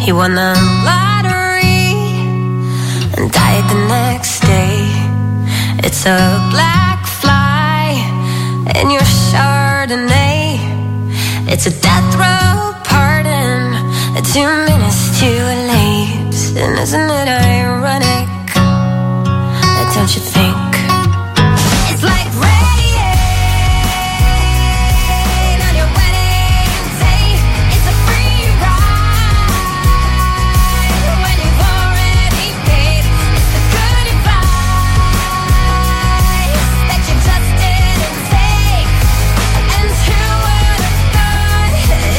He won the lottery and died the next day. It's a black fly in your Chardonnay. It's a death row pardon, 2 minutes too late. And isn't it ironic? Don't you think? It's like rain on your wedding day. It's a free ride when you've already paid. It's the good advice that you just didn't take. And who would have thought it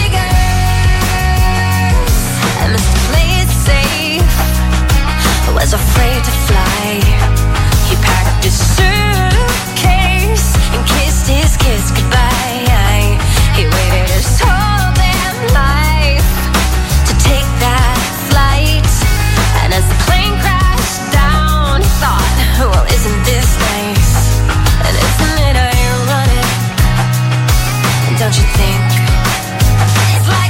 figures? And Mr. Play It Safe was afraid to fly. He packed his suitcase and kissed his kiss goodbye. He waited his whole damn life to take that flight. And as the plane crashed down, he thought, well, isn't this nice? And isn't it ironic? And don't you think? It's like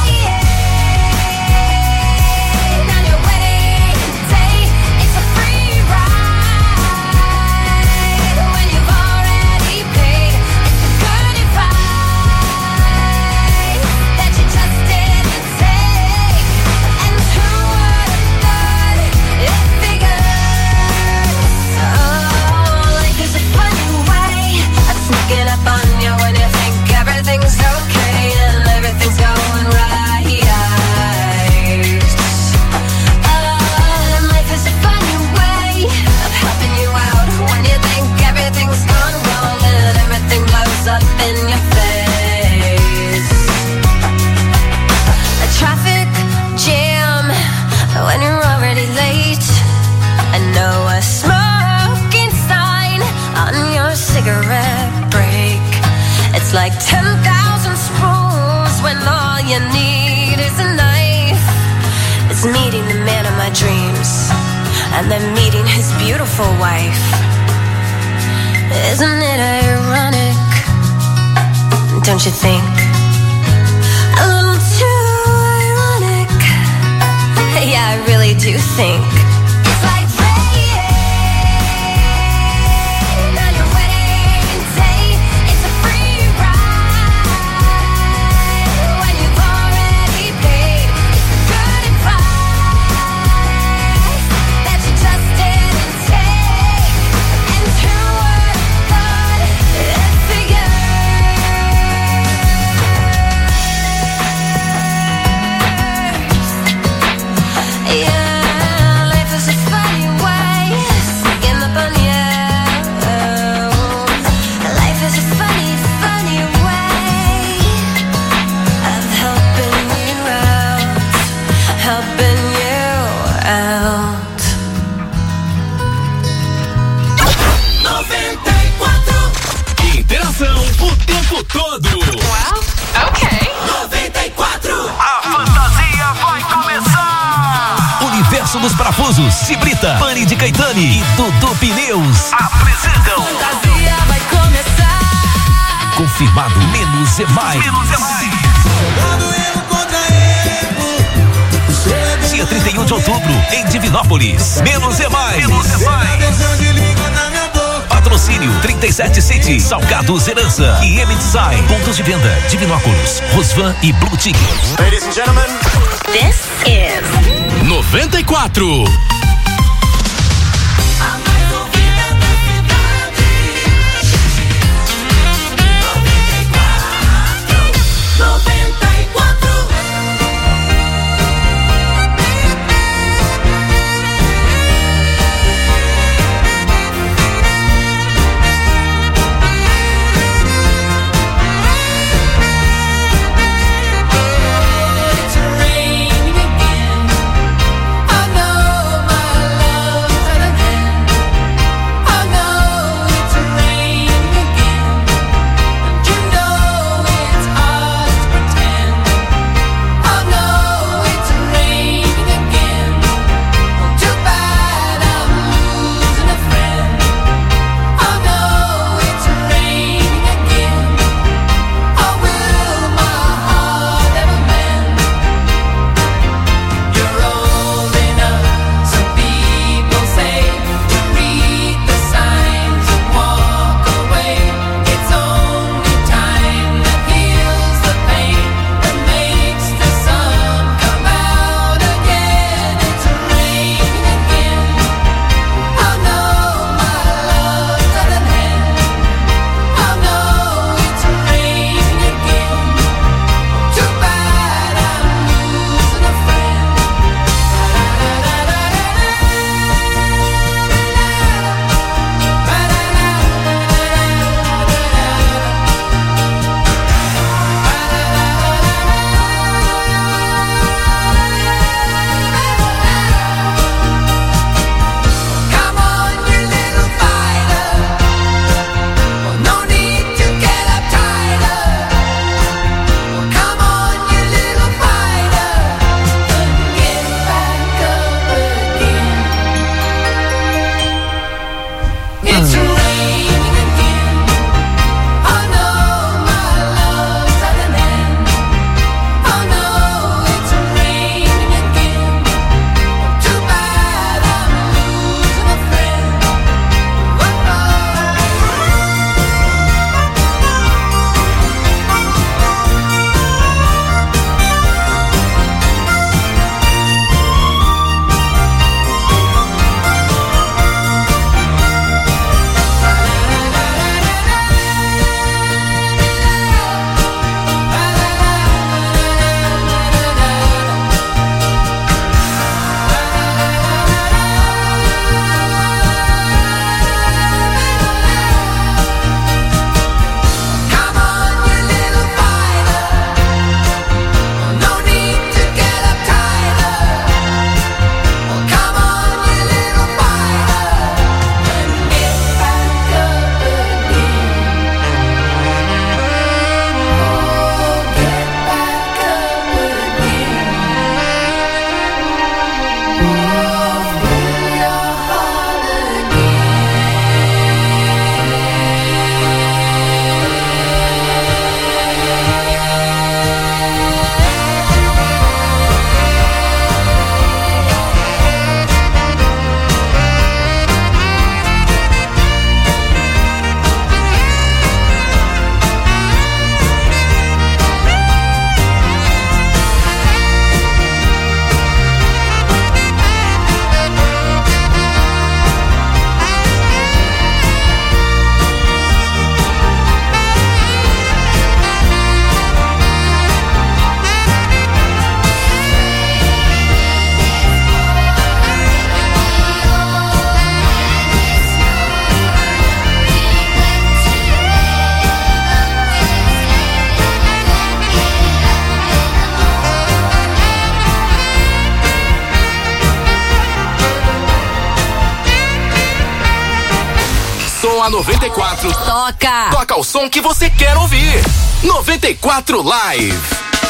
it's like 10,000 spoons when all you need is a knife. It's meeting the man of my dreams and then meeting his beautiful wife. Isn't it ironic? Don't you think? A little too ironic. Yeah, I really do think. It's like todo. Well, okay. 94. A fantasia vai começar. Universo dos Parafusos, Cibrita, Pani de Caetani e Dudu Pneus apresentam. Fantasia vai começar. Confirmado, menos é mais. Menos é mais. Dia 31 de outubro, em Divinópolis. Menos é mais. Menos é mais. Patrocínio 37 City, Salgados Herança e M-Design. Pontos de venda: Divinópolis, Rosvan e Blue Ticket. Ladies and gentlemen, this is 94. it's raining again. I know my A 94 toca o som que você quer ouvir. 94 Live.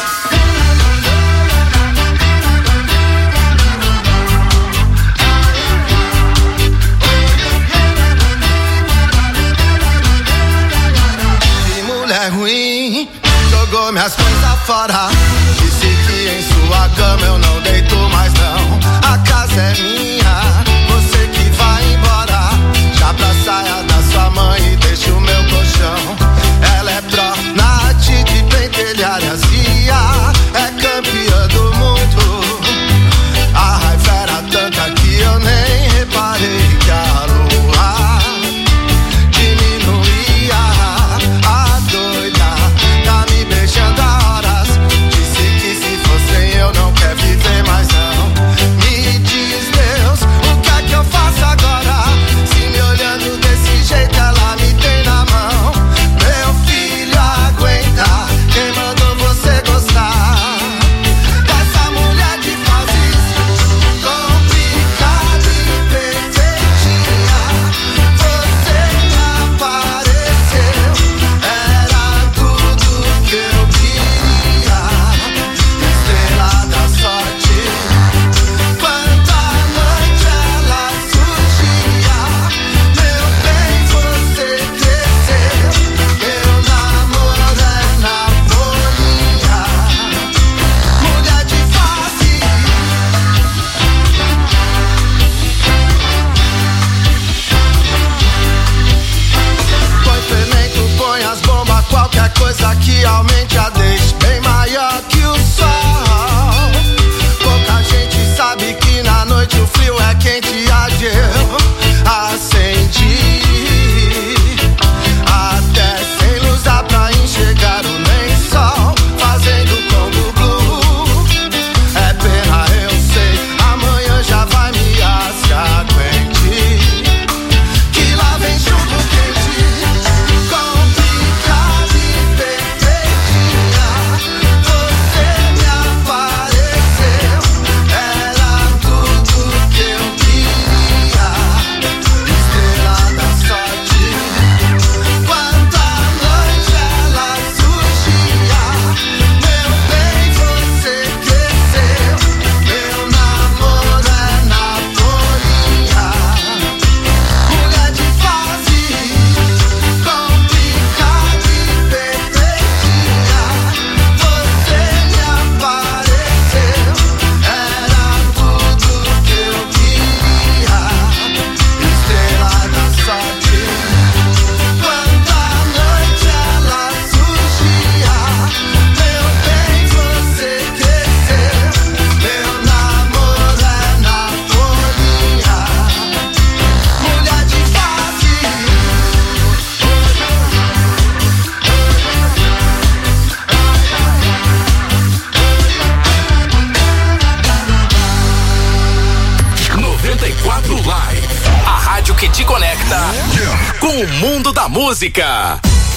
Que mulher ruim, jogou minhas coisas fora. Disse que em sua cama eu não deito mais não. A casa é minha, você que vai embora. Já pra saia da sua mãe e deixa o meu colchão. Ela é pró na de pentelharia, é campeã do mundo. A raiva era tanta que eu nem reparei que a lua diminuía. A doida tá me beijando há horas. Disse que se fosse eu não quer viver mais não. Me diz Deus, o que é que eu faço agora? Se me olhando desse jeito ela me tem na mão. Meu filho aguenta, quem mandou você gostar dessa mulher de fases complicada e perfeitinha? Você me apareceu, era tudo que eu queria. Estrela da sorte, quanta noite ela surgia. Meu bem, você cresceu, meu namoro é na folhinha. Mulher de face, põe fermento, põe as bombas, qualquer coisa que aumente a deixe bem maior que o sol. Pouca gente sabe que na noite o frio é quente, eu acendi. Até sem luz dá pra enxergar o lençol, fazendo como blue. É pena, eu sei, amanhã já vai me se aguente. Que lá vem chuva quente, complicada e perfeitinha. Você me apareceu, era tudo que eu queria. Estrela da sorte, quanta noite ela surgia. Meu bem, você cresceu, meu namoro é na folhinha. Mulher de fase, complicada e perfeitinha. Você me apareceu, era tudo que eu queria. Estrela da sorte, quanta noite ela surgia. Meu bem, você cresceu, meu namoro é na folhinha. Mulher de face, 94 Live. A rádio que te conecta com o mundo da música.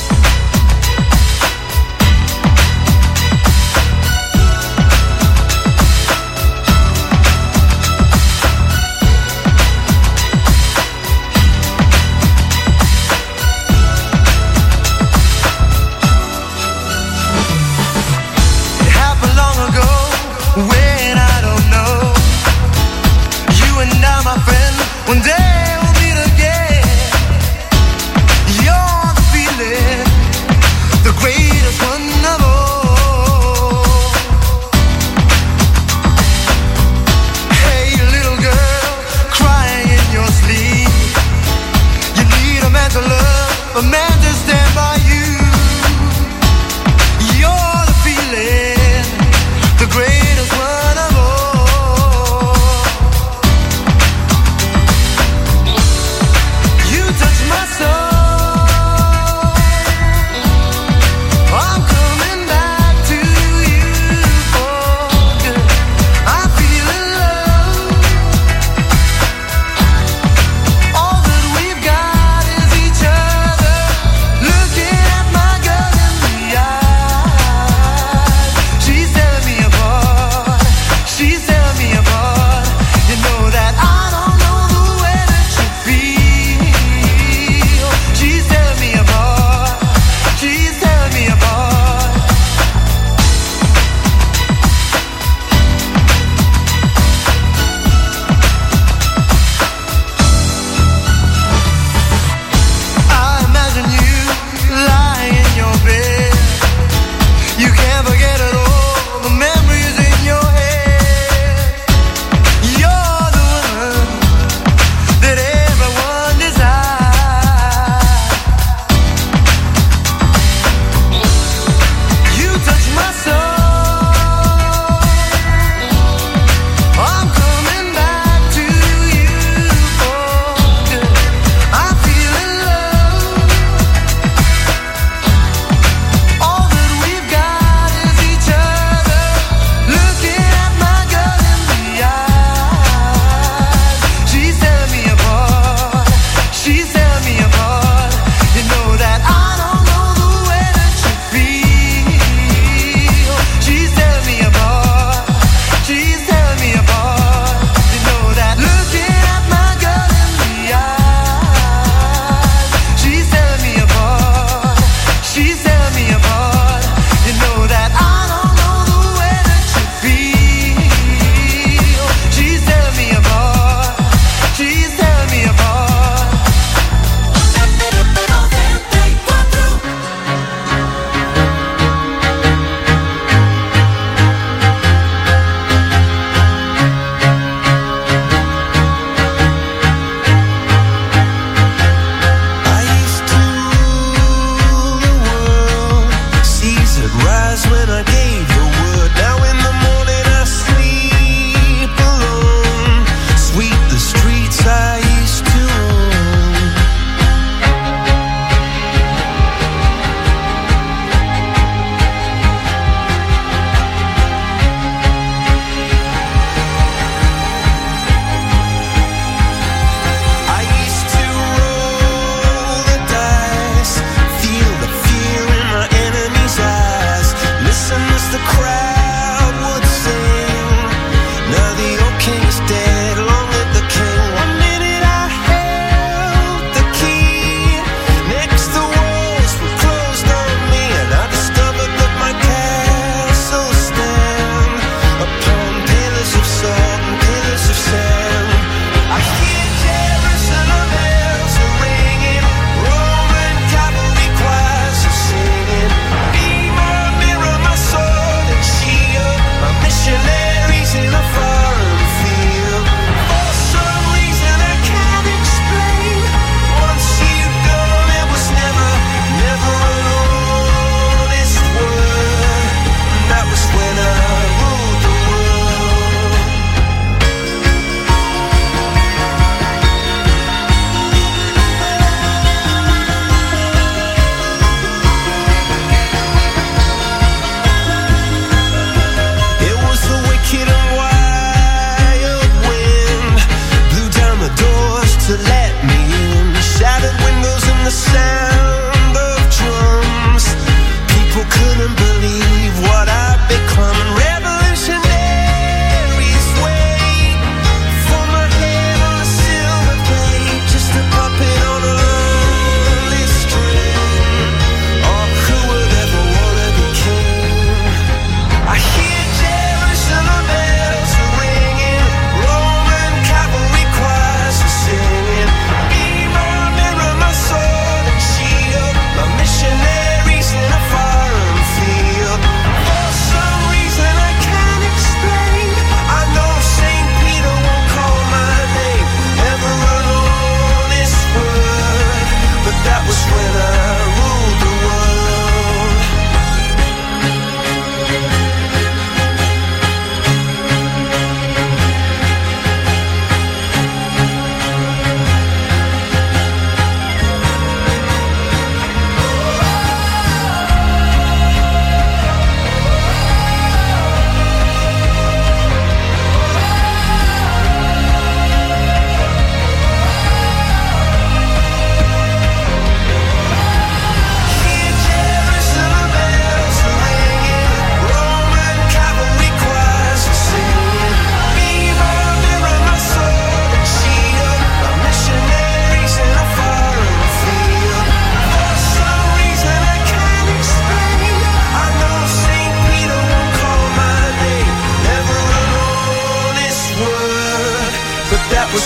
it happened long ago when I don't know. You and I, my friend, one day we'll meet again. You're the feeling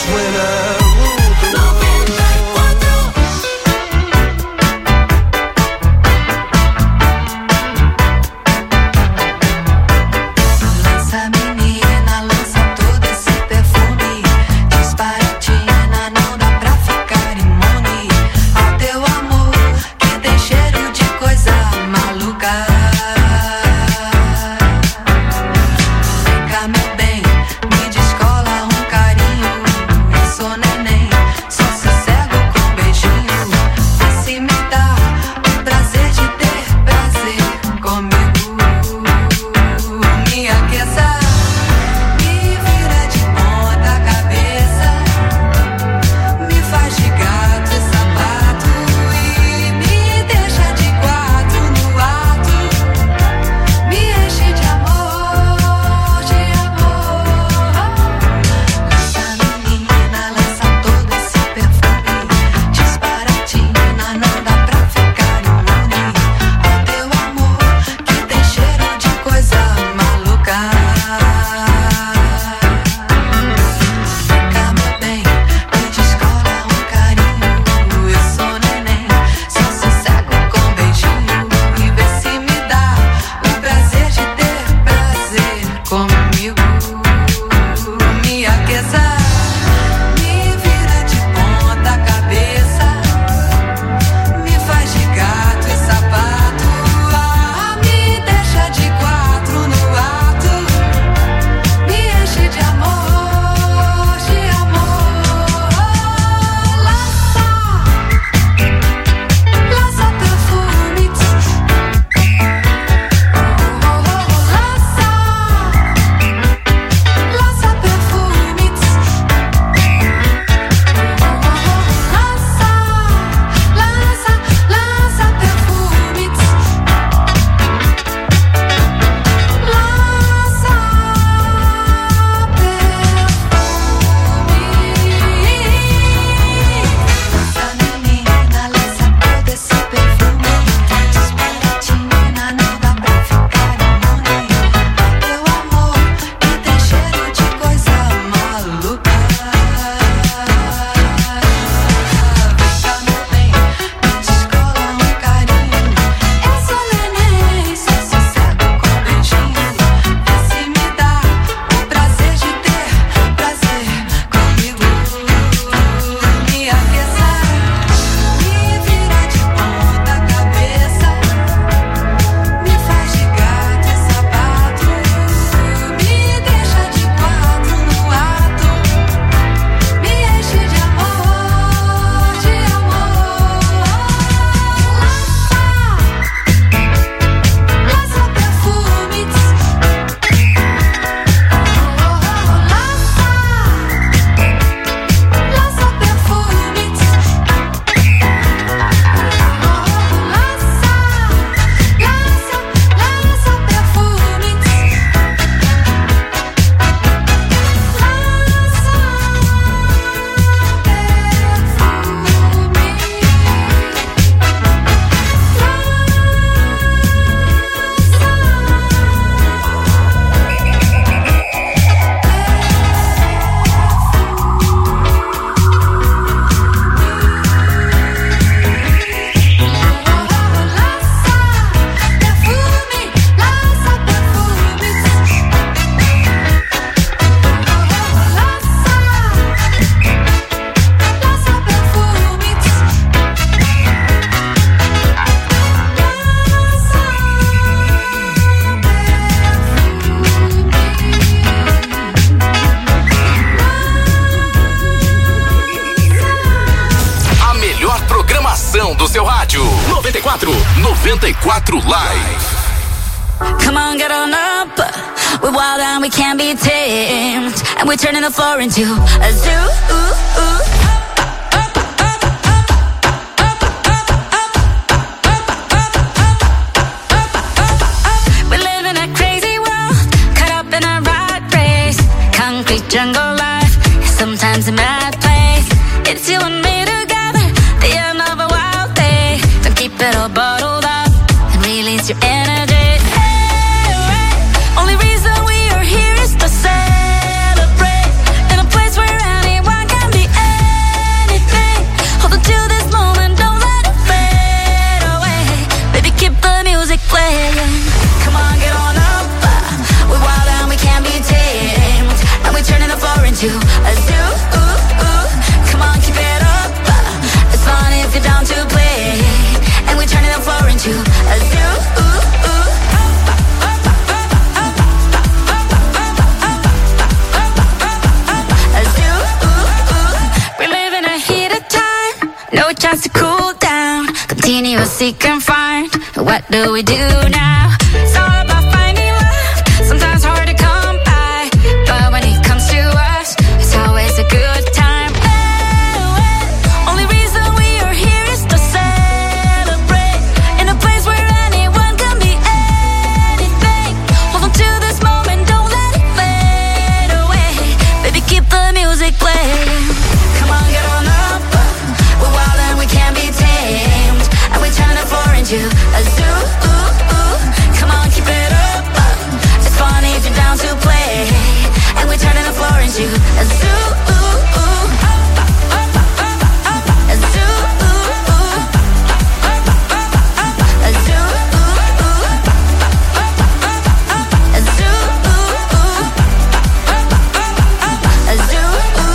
do seu rádio. 94 Live. Come on, get on up. We're wild and we can't be tamed. And we're turning the floor into a zoo. We live in a crazy world, caught up in a rat race. Concrete jungle life, sometimes a mad place. It's you and me together, the end of a wild day. Don't keep it all bottled up and release your energy. Only reason we are here is to celebrate in a place where anyone can into a zoo. Come on, keep it up. It's fun if you're down to play, and we're turning the floor into a zoo. No chance to cool down. Continuous seek and find. What do we do now? It's all about finding love. Sometimes hard to come by, but when it comes to us, it's always a good time. Only reason we are here is to celebrate. In a place where anyone can be anything. Hold on to this moment, don't let it fade away. Baby, keep the music playing. Come on, get on up. We're wild and we can't be tamed, and we turn the floor into a zoo. Come on, keep it up. It's fun if you're down to play, and we're turning the floor into a zoo. A zoo. A zoo. A zoo. A zoo.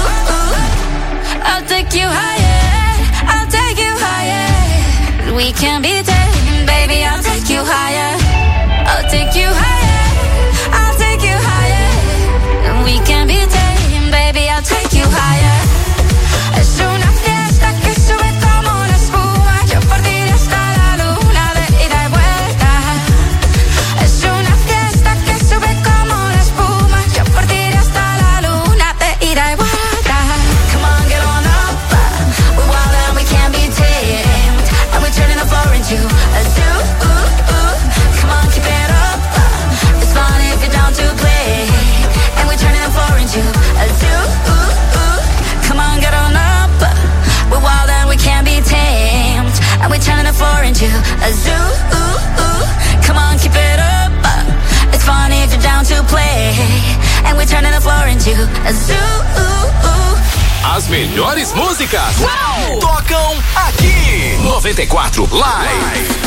I'll take you higher. I'll take you higher. We can be taken, baby. I'll take you higher. I'll take you higher. I'll take you higher. We can be taken, baby. I'll take you higher. Es una fiesta que sube como una espuma. Yo por ti hasta la luna de ida y vuelta. Es una fiesta que sube como una espuma. Yo por ti hasta la luna de ida y vuelta. Come on, get on up. We're wild and we can't be tamed, and we're turning the floor into a zoo. Come on, keep it up. It's fun if you're down to play, and we're turning the floor into a zoo. Come on, get on up. We're wild and we can't be tamed, and we're turning the floor into a zoo. Come on, keep it up. It's fun if you're down to play, and we're turning the floor into a zoo. As melhores músicas tocam aqui. 94 Live.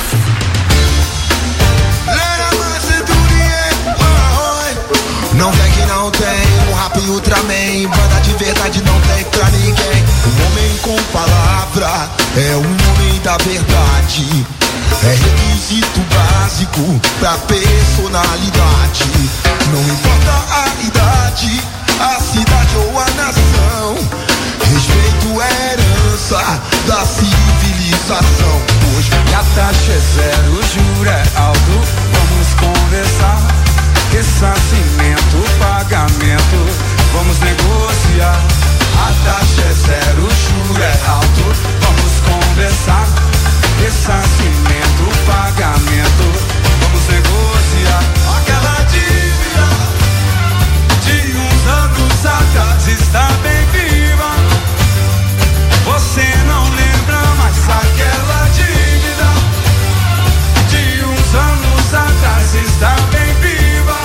Não vem que não tem um rap Ultraman. Banda de verdade não tem pra ninguém. Um homem com palavra é um homem da verdade. É requisito básico pra personalidade. Não importa a idade, a cidade ou a nação. Respeito é herança da civilização. Hoje a taxa é zero, o juro é alto. Vamos conversar. Ressarcimento, pagamento, vamos negociar. A taxa é zero, o juro é alto. Vamos conversar. Ressarcimento, pagamento, vamos negociar. Aquela dívida de uns anos atrás está bem viva. Você não lembra mais aquela dívida de uns anos atrás está bem viva.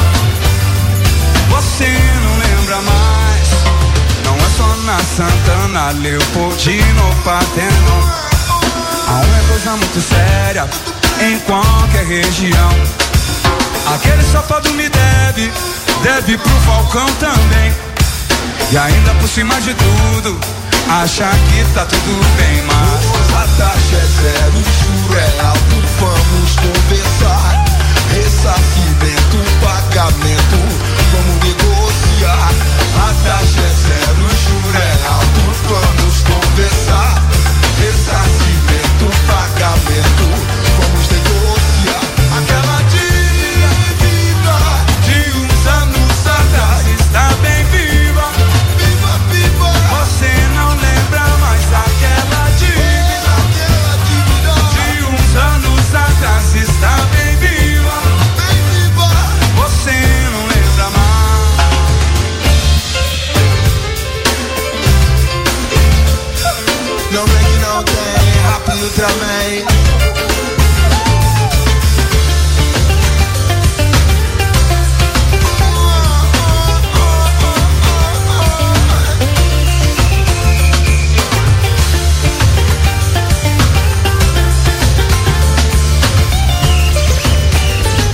Você não lembra mais. Não é só na Santana, Leopoldina, Partenon. A é coisa muito séria em qualquer região. Aquele safado me deve pro Falcão também. E ainda por cima de tudo, acha que tá tudo bem, mas a taxa é zero, o juro é alto. Vamos conversar. Ressarcimento, pagamento, vamos negociar. A taxa é zero, o juro é alto. Vamos conversar. Ressarcimento, pagamento, vamos negociar. Aquela dívida de uns anos atrás está bem viva. Viva, viva. Você não lembra mais aquela dívida de uns anos atrás está bem viva. Bem viva. Você não lembra mais. Não vem que não tem rap Ultraman.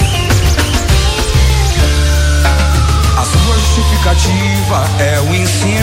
A sua justificativa é o ensino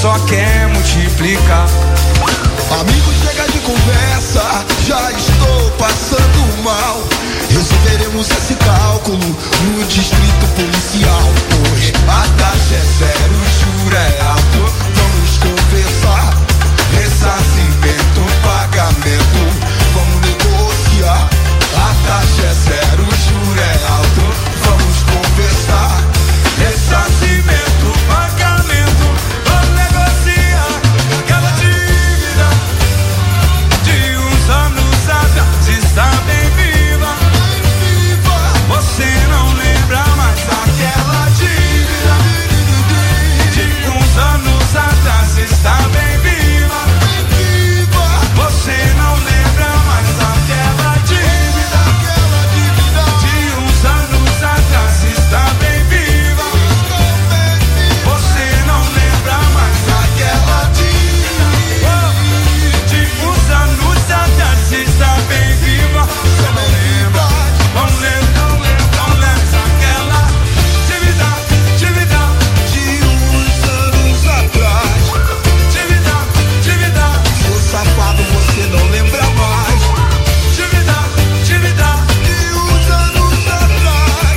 só quer multiplicar. Amigo, chega de conversa, já estou passando mal. Resolveremos esse cálculo no distrito policial. Pois a taxa é zero, o juro é alto. Vamos conversar, ressarcimento, pagamento. Vamos negociar. A taxa é zero, o juro é alto. Vamos conversar, ressarcimento, pagamento. Vamos negociar aquela dívida de uns anos atrás. Está bem viva. Você não lembra mais aquela dívida de uns anos atrás. Está bem viva. Você não lembra mais aquela dívida de uns anos atrás. Está bem viva. Você não lembra mais aquela dívida de uns anos atrás. Está bem viva. Você não lembra, não lembra, não lembra, não lembra aquela dívida de uns anos atrás. Dívida, seu safado, você não lembra mais. Dívida de uns anos atrás.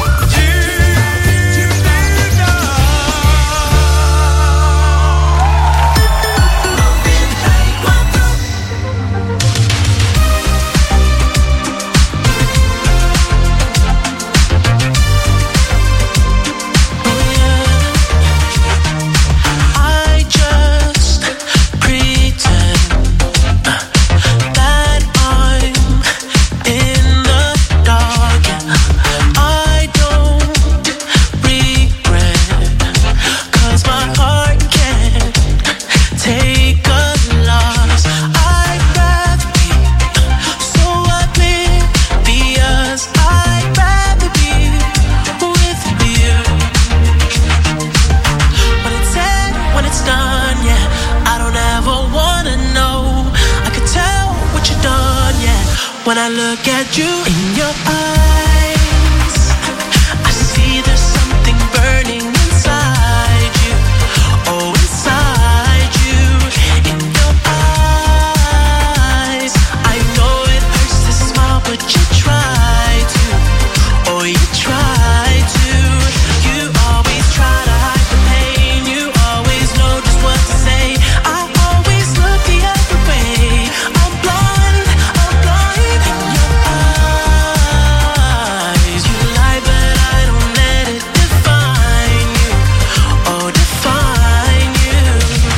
I just pretend that I'm in the dark. I don't regret, 'cause my heart can't take a loss. I'd rather be so oblivious. I'd rather be with you. When it's said, when it's done, yeah, I don't ever wanna know. I can tell what you've done, yeah. When I look at you in your eyes, I see there's something burning inside you. Oh, inside you, in your eyes. I know it hurts to smile, but you try to. Oh, you try to. You always try to hide the pain. You always know just what to say. I always look the other way. I'm blind in your eyes. You lie, but I don't let it define you. Oh, define you.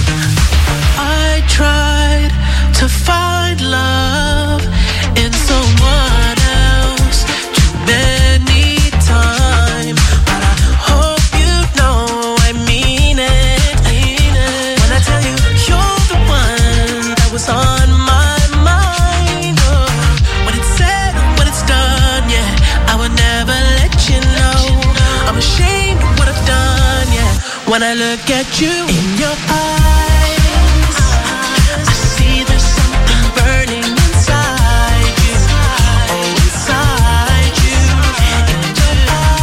I tried to find love in someone else too many times, but I hope you know I mean it. When I tell you you're the one that was on my mind. Oh, when it's said, when it's done, yeah, I would never let you know. I'm ashamed of what I've done, yeah. When I look at you in your eyes, I see there's something burning inside you. Oh, inside you, in your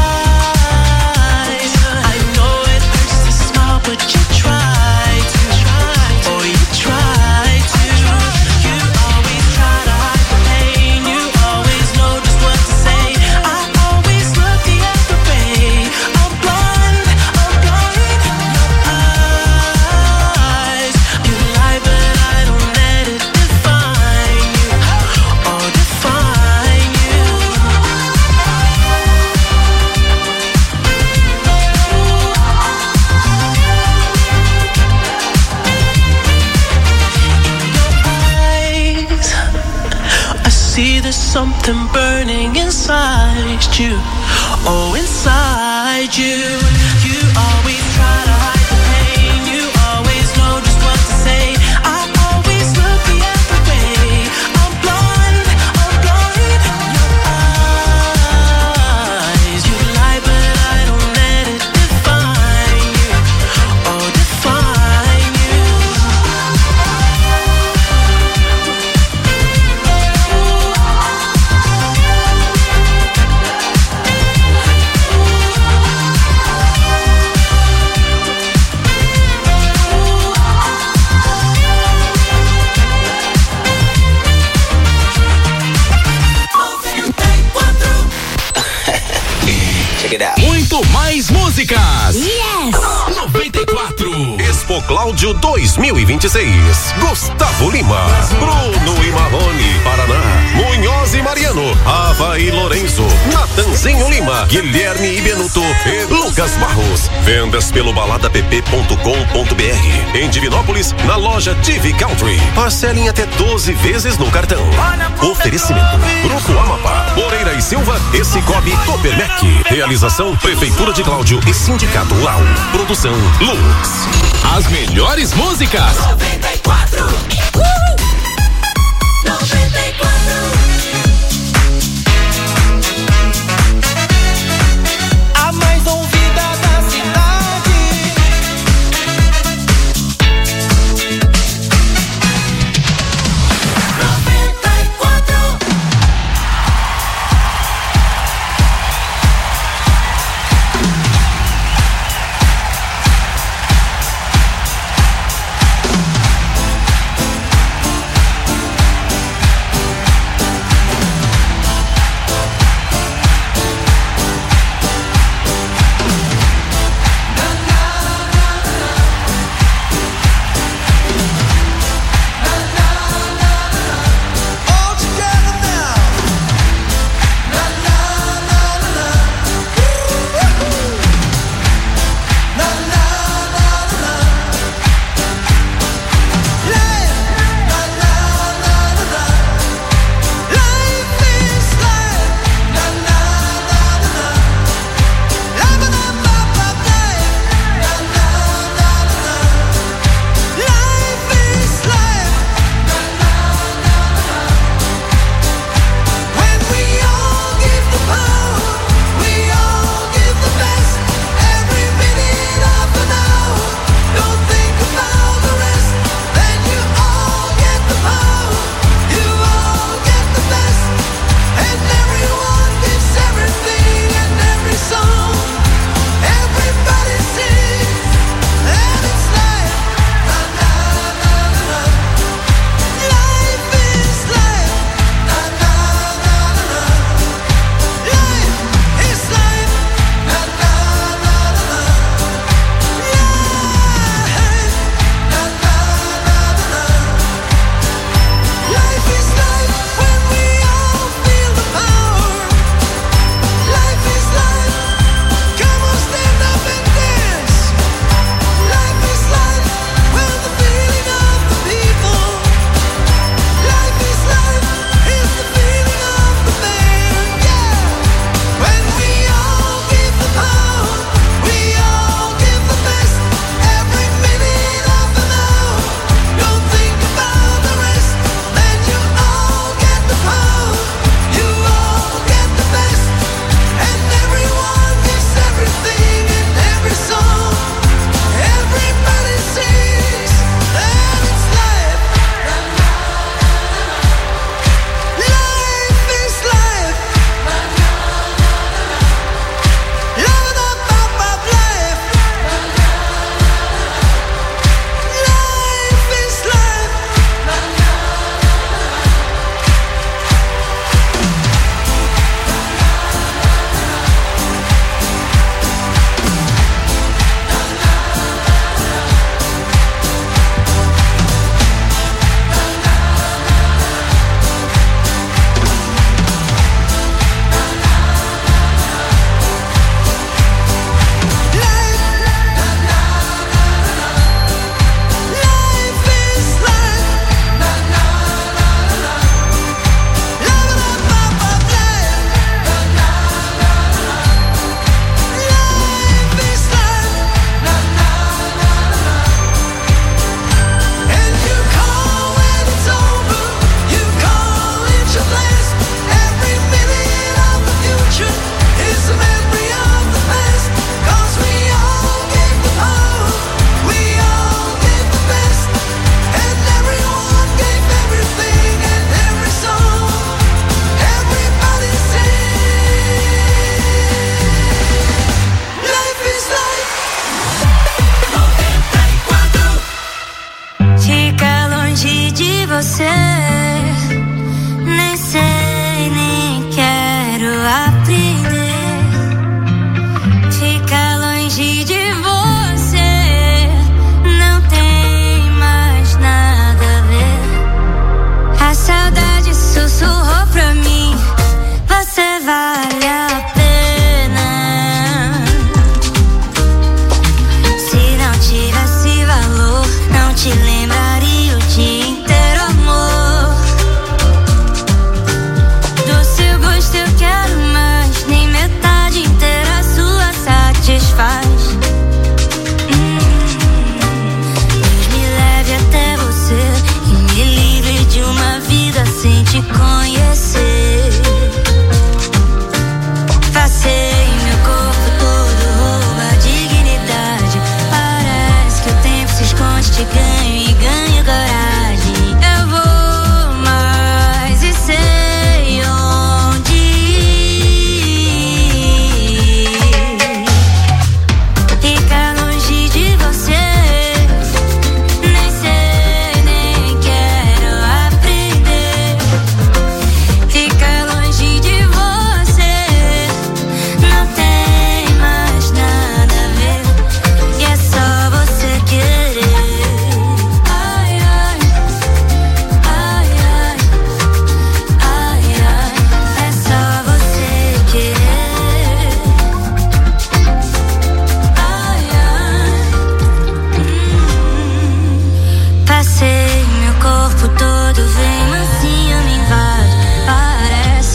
eyes. I know it hurts to smile, but you try to. Oh, you try to. You always try to hide the pain. You always know just what to say. I always look the other way. I'm blind in your eyes. You lie, but I don't let it define you. Oh, define you. Eyes, I see there's something burning inside you. Oh, inside you. You always try to hide the pain. You always know just what to say. I always look the other way. I'm blind in your eyes. You lie, but I don't let it define you. Oh, define you. it out. Muito mais músicas. Yes! 94. Expo Cláudio 2026. Gustavo Lima, Bruno e Marrone, Paraná, Munhoz e Mariano, Ava e Lourenço, Natanzinho Lima, Guilherme e Benuto e Lucas Barros. Vendas pelo baladapp.com.br. Em Divinópolis, na loja TV Country. Parcelem até 12 vezes no cartão. Oferecimento: Grupo Amapá, Moreira e Silva e Cicobi Copermec. Realização: Prefeitura de Cláudio e Sindicato Rural. Produção: Lux. As melhores músicas. 94. 94. A mais ouvida da cidade. 94.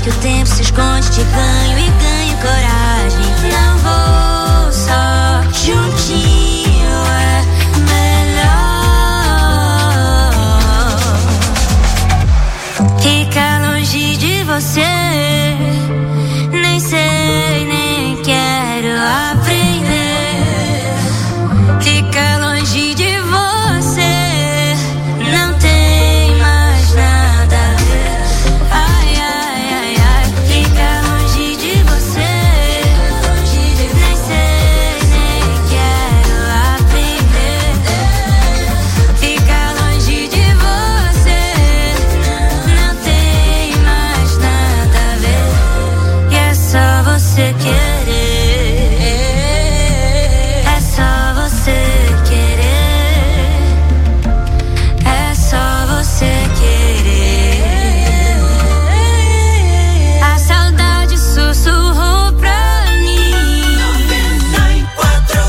o tempo se esconde, te ganho e ganho coragem. Não vou só, juntinho é melhor. Ficar longe de você, nem sei, nem quero aprender. Ficar longe de você, não tem mais nada a ver. Ai, ai, ai, ai. Ficar longe de você, nem sei, nem quero aprender. Ficar longe de você, não tem mais nada a ver. E é só você querer, é só você querer, é só você querer. A saudade sussurrou pra mim. 94.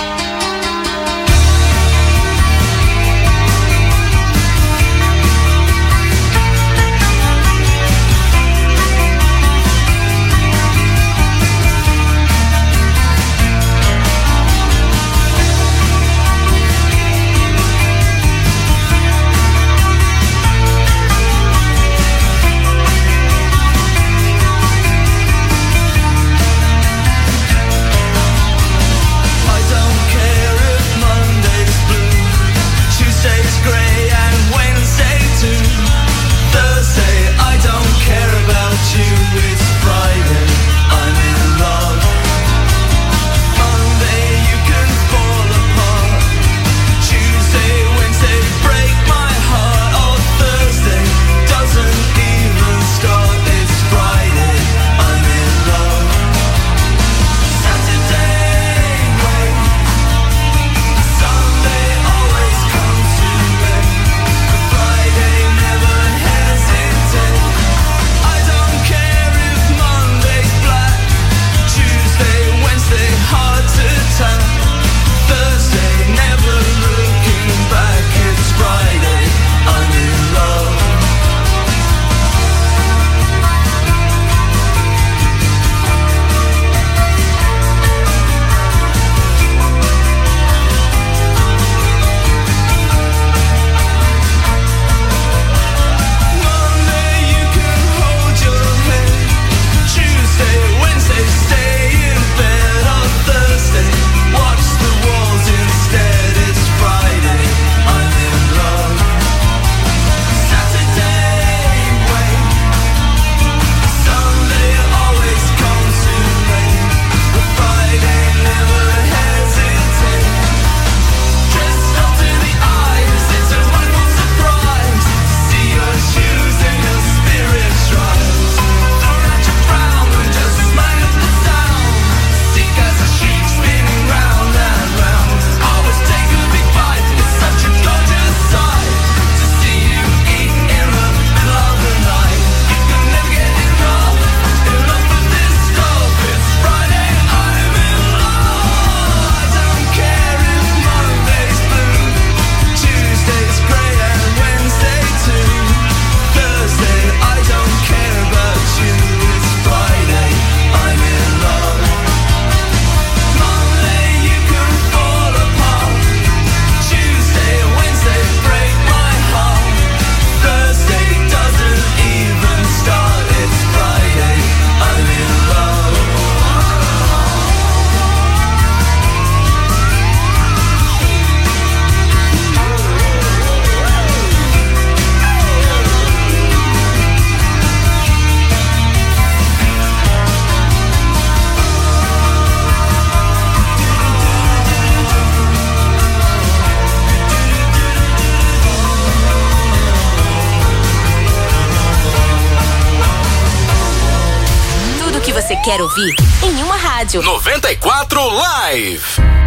I don't care if Monday's blue, Tuesday's grey and Wednesday too. Thursday, I don't care about you, it's Friday, I'm in love. Monday, you can fall apart. Tuesday, Wednesday, break my heart. Oh, Thursday doesn't even start, it's Friday, I'm in love. Saturday, wait. Sunday always comes too late. Friday never hesitate. I don't care if Monday's black. Tuesday, Wednesday, hard to tell. Thursday, never looking back. It's Friday, I'm in love. Monday, you can hold your head. Tuesday, Wednesday, stay in bed. On Thursday, watch the walls instead. It's Friday, I'm in love. Saturday, wait. Sunday always comes too late. But Friday never hesitate. Dressed up to the eyes, it's a wonderful surprise to see your shoes and your spirit trials. Throw out your frown and just mind up the sound. Sick as a sheep spinning round and round. Always take a big bite, it's such a gorgeous sight to see you eat in the middle of the night. You can never get enough of this stuff. It's Friday, I'm in love. I don't care if Monday's blue, Tuesday's grey and Wednesday too. Thursday, I don't care about you. It's Friday, I'm in love. Monday, you can fall apart. Tuesday, Wednesday, break my heart. Thursday doesn't even start. It's Friday, I'm in love. Tudo que você quer ouvir em uma rádio. 94 Live.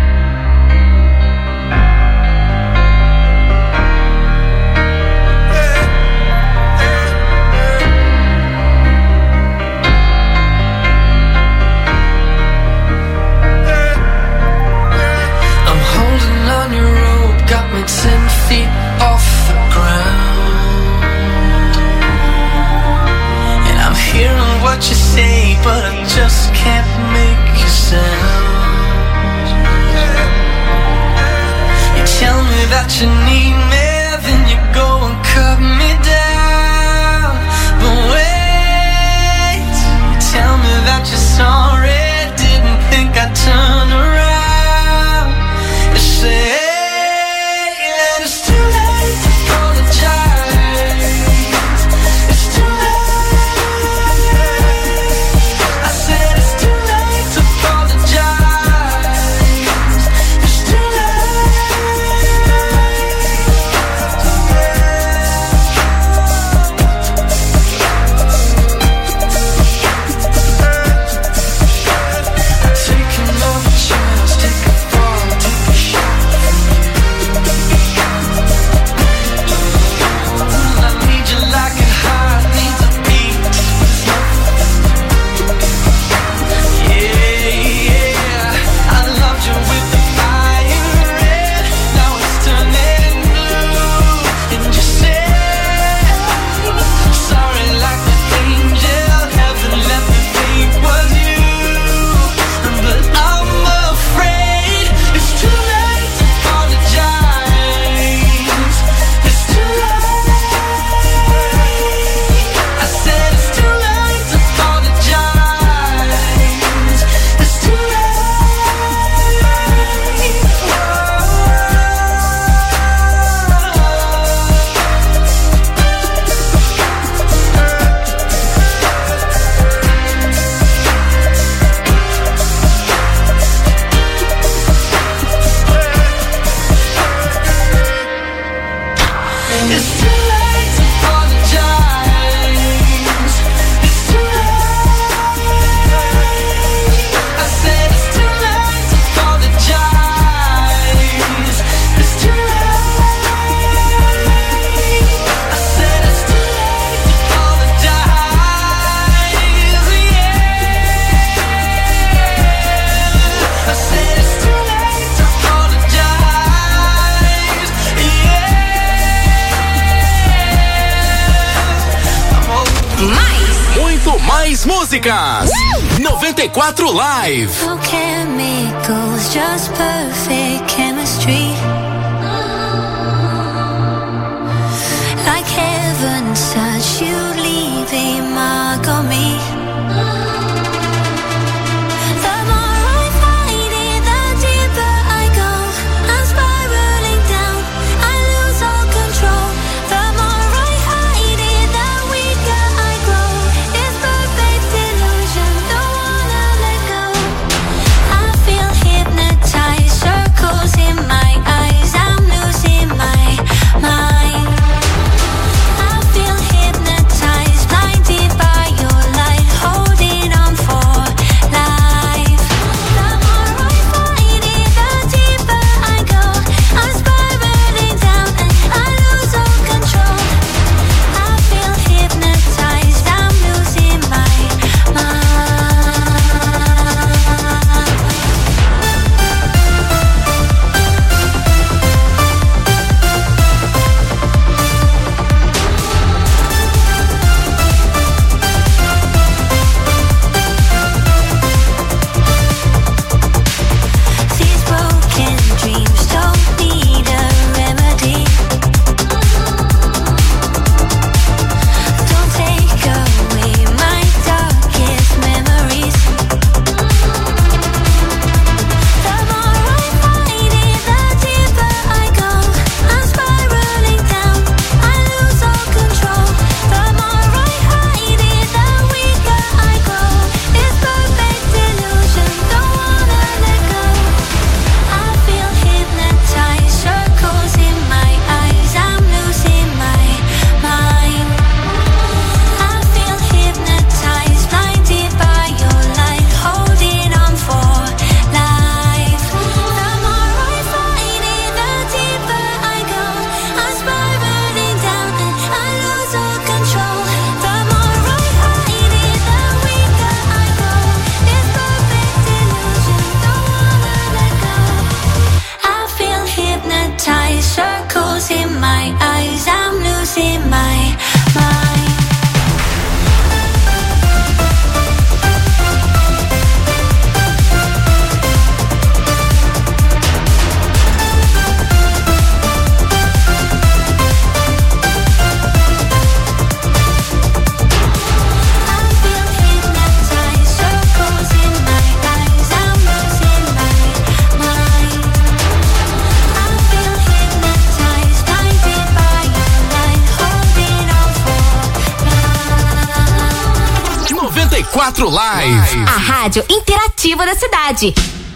I'm holding on your rope, got me 10 feet off the ground. And I'm hearing what but I just can't make a sound. You tell me that you need me, then you go and cut me down. But wait, you tell me that you're sorry, didn't think I'd turn around. You say that it's too late to apologize. It's too late. I said it's too late to apologize. It's too Músicas 94 Live. No chemicals, just perfect chemistry. Like heaven's touch, you leave a mark on me. The more I fight it, the deeper I go. I'm spiraling down, I lose all control. The more I hide it, the weaker I grow. It's perfect illusion, don't wanna let go. I feel hypnotized, circles in my eyes, I'm losing my mind. I feel hypnotized, blinded by your light. 94 Live. A rádio interativa da cidade.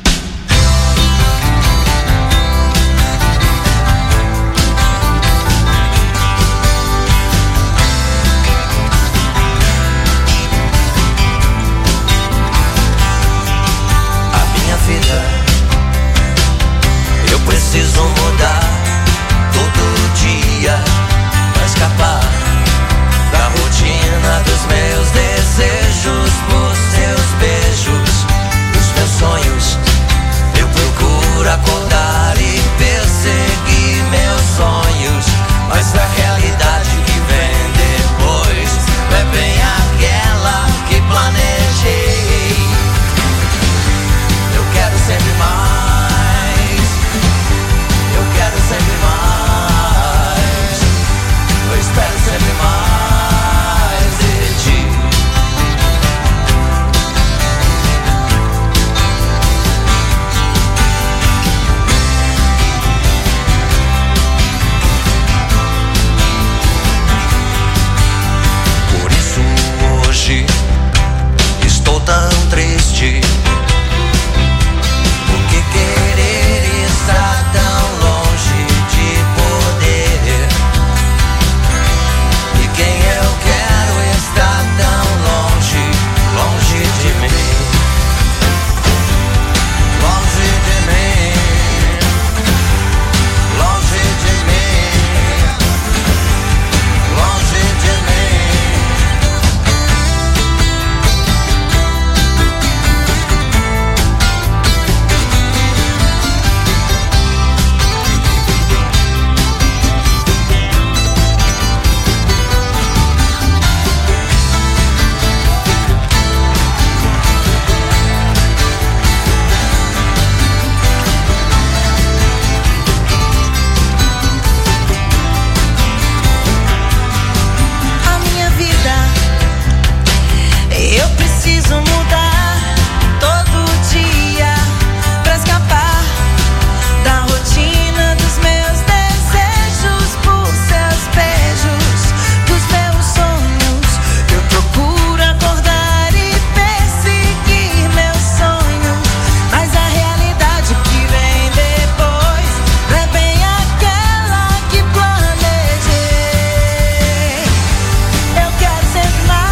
Eu preciso mudar todo dia pra escapar da rotina dos meus desejos, por seus beijos, dos meus sonhos. Eu procuro acordar e perseguir meus sonhos, mas a realidade que vem depois não é bem aquela que planejei. Eu quero sempre mais, eu quero sempre mais, eu espero sempre mais de ti. Por isso hoje estou tão triste. Querer estar tão longe de poder, e quem eu quero está tão longe, longe de mim, longe de mim, longe de mim, longe de mim. Eu preciso mudar todo dia pra escapar da rotina dos meus desejos, por seus beijos, dos meus sonhos. Eu procuro acordar e perseguir meus sonhos, mas a realidade que vem depois não é bem aquela que planejei. Eu quero sempre mais.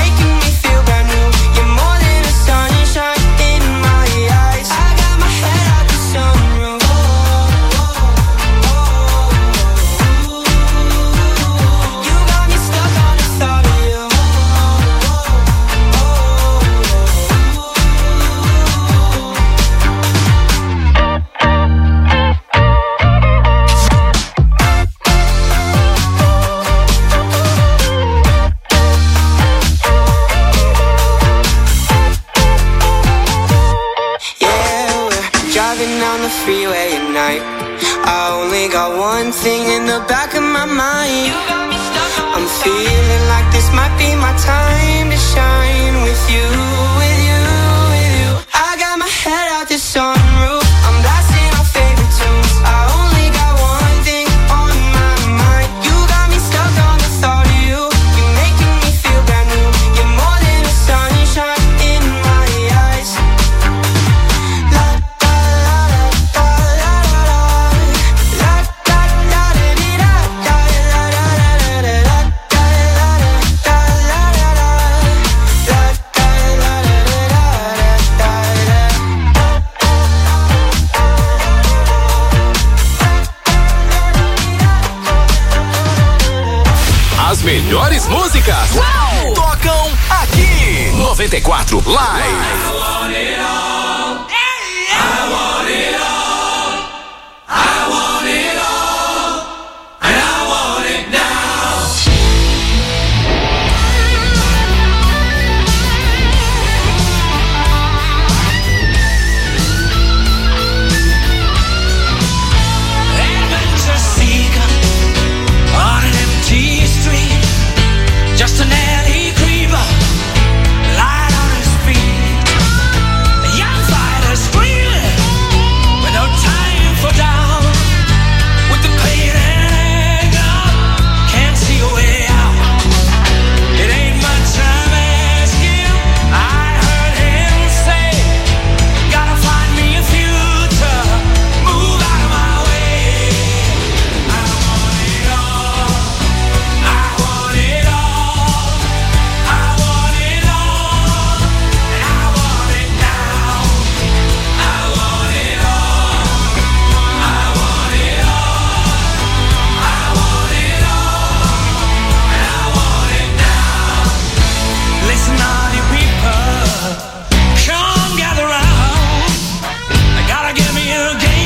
Head driving down the freeway at night. I only got one thing in the back of my mind. I'm feeling like this might be my time to shine with you, with you, with you. I got my head out the sunroof, I'm blasting our favorite tunes. I only got one thing on my mind. You got me stuck on the thought of you. You're making me feel brand new. You're more than a sunshine in my eyes. La da la da la la la. La da da da dee da da la la la la la. Da la da la la la. La da la la la da da. As melhores músicas tocam aqui. 94 Live. Adventure seeker on an empty street, just an alley creeper, light on his feet. A young fighter screaming with no time for doubt, with the pain and anger, can't see a way out. It ain't much I'm asking, I heard him say, gotta find me a future, move out of my way. I want it all, I want it all, I want it all, and I want it now. I want it all, I want it all, I want it all, and I want it now. Listen, all you people, come gather round. I gotta give me a game.